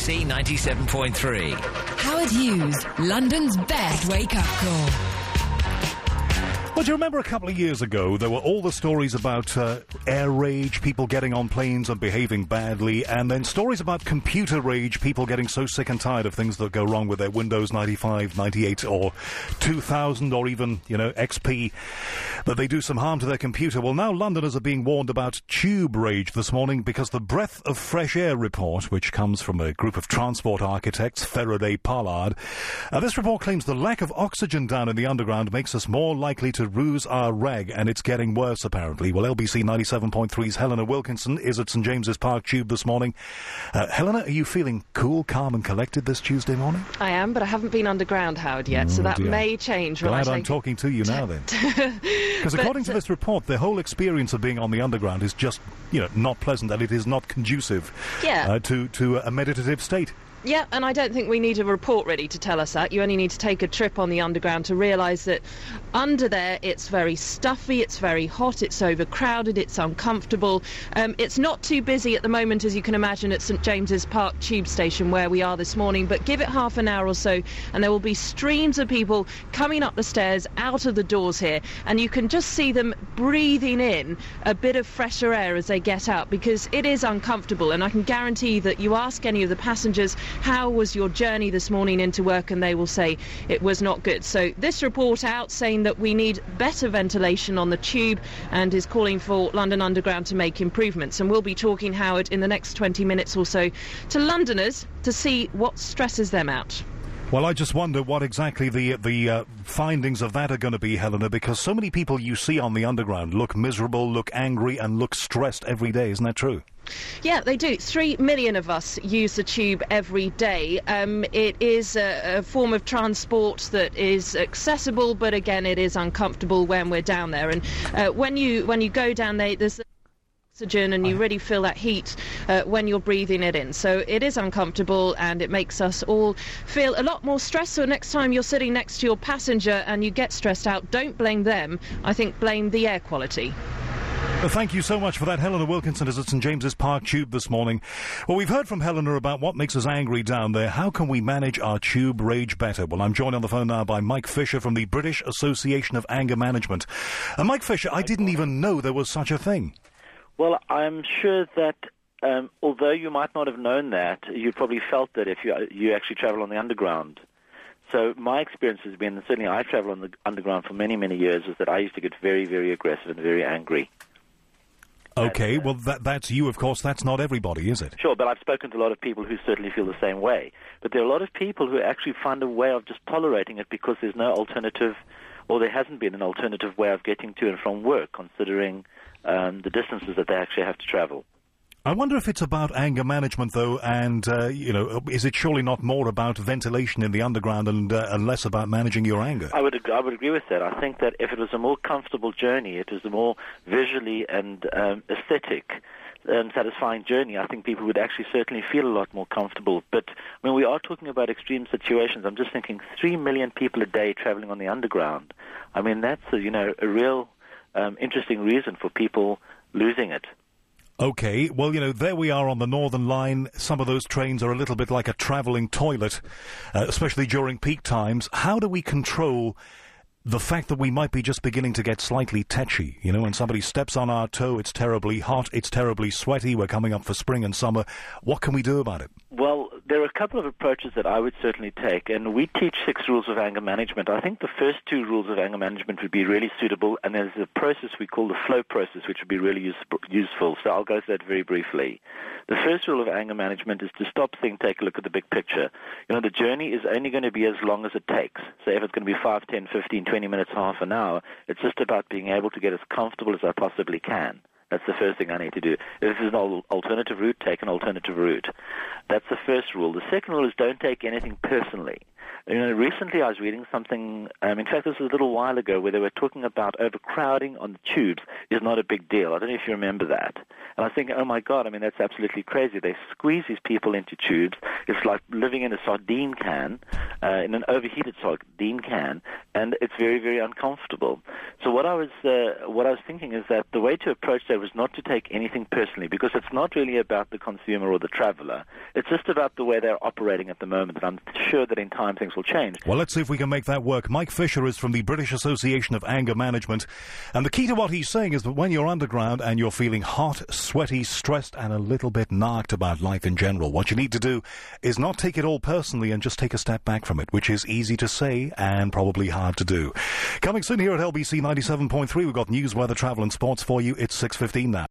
BBC 97.3. Howard Hughes, London's best wake-up call. Well, do you remember a couple of years ago, there were all the stories about air rage, people getting on planes and behaving badly, and then stories about computer rage, people getting so sick and tired of things that go wrong with their Windows 95, 98, or 2000, or even, XP, that they do some harm to their computer. Well, now Londoners are being warned about tube rage this morning because the Breath of Fresh Air report, which comes from a group of transport architects, Faraday Pollard, this report claims the lack of oxygen down in the underground makes us more likely to lose our rag, and it's getting worse, apparently. Well, LBC 97.3's Helena Wilkinson is at St James's Park Tube this morning. Helena, are you feeling cool, calm and collected this Tuesday morning? I am, but I haven't been underground, Howard, yet, so that may change. Glad I'm talking to you now, then. Because according to this report, the whole experience of being on the underground is just, not pleasant, and it is not conducive to a meditative state. Yeah, and I don't think we need a report ready to tell us that. You only need to take a trip on the underground to realise that under there it's very stuffy, it's very hot, it's overcrowded, it's uncomfortable. It's not too busy at the moment, as you can imagine, at St James's Park Tube Station where we are this morning, but give it half an hour or so and there will be streams of people coming up the stairs out of the doors here, and you can just see them breathing in a bit of fresher air as they get out, because it is uncomfortable. And I can guarantee that you ask any of the passengers, how was your journey this morning into work, and they will say it was not good. So this report out saying that we need better ventilation on the tube and is calling for London Underground to make improvements. And we'll be talking, Howard, in the next 20 minutes or so to Londoners to see what stresses them out. Well, I just wonder what exactly the findings of that are going to be, Helena, because so many people you see on the underground look miserable, look angry and look stressed every day. Isn't that true? Yeah, they do. 3 million of us use the tube every day. It is a form of transport that is accessible, but again, it is uncomfortable when we're down there. And when you go down there, there's oxygen and you really feel that heat when you're breathing it in. So it is uncomfortable and it makes us all feel a lot more stressed. So next time you're sitting next to your passenger and you get stressed out, don't blame them. I think blame the air quality. Well, thank you so much for that. Helena Wilkinson is at St James's Park Tube this morning. Well, we've heard from Helena about what makes us angry down there. How can we manage our tube rage better? Well, I'm joined on the phone now by Mike Fisher from the British Association of Anger Management. Mike Fisher, I didn't even know there was such a thing. Well, I'm sure that although you might not have known that, you probably felt that if you actually travel on the underground. So my experience has been, and certainly I travel on the underground for many, many years, is that I used to get very, very aggressive and very angry. Okay, well, that's you, of course. That's not everybody, is it? Sure, but I've spoken to a lot of people who certainly feel the same way. But there are a lot of people who actually find a way of just tolerating it because there's no alternative, or there hasn't been an alternative way of getting to and from work, considering the distances that they actually have to travel. I wonder if it's about anger management, though, and, is it surely not more about ventilation in the underground and less about managing your anger? I would agree with that. I think that if it was a more comfortable journey, it was a more visually and aesthetic satisfying journey, I think people would actually certainly feel a lot more comfortable. But when we are talking about extreme situations, I'm just thinking 3 million people a day traveling on the underground. I mean, that's a real interesting reason for people losing it. Okay, well, there we are on the Northern Line. Some of those trains are a little bit like a travelling toilet, especially during peak times. How do we control the fact that we might be just beginning to get slightly tetchy? When somebody steps on our toe, it's terribly hot, it's terribly sweaty, we're coming up for spring and summer. What can we do about it? Well, there are a couple of approaches that I would certainly take, and we teach 6 rules of anger management. I think the first 2 rules of anger management would be really suitable, and there's a process we call the flow process, which would be really useful. So I'll go through that very briefly. The first rule of anger management is to stop, think, take a look at the big picture. The journey is only going to be as long as it takes. So if it's going to be 5, 10, 15, 20 minutes, half an hour, it's just about being able to get as comfortable as I possibly can. That's the first thing I need to do. If this is an alternative route, take an alternative route. That's the first rule. The second rule is don't take anything personally. Recently I was reading something, in fact this was a little while ago, where they were talking about overcrowding on the tubes is not a big deal. I don't know if you remember that. And I was thinking, oh my God, that's absolutely crazy. They squeeze these people into tubes. It's like living in a sardine can, in an overheated sardine can, and it's very, very uncomfortable. So what I was thinking is that the way to approach that was not to take anything personally, because it's not really about the consumer or the traveler. It's just about the way they're operating at the moment, and I'm sure that in time things will change. Well, let's see if we can make that work. Mike Fisher is from the British Association of Anger Management, and the key to what he's saying is that when you're underground and you're feeling hot, sweaty, stressed, and a little bit narked about life in general, what you need to do is not take it all personally and just take a step back from it, which is easy to say and probably hard to do. Coming soon here at LBC 97.3, we've got news, weather, travel and sports for you. It's 6:15 now.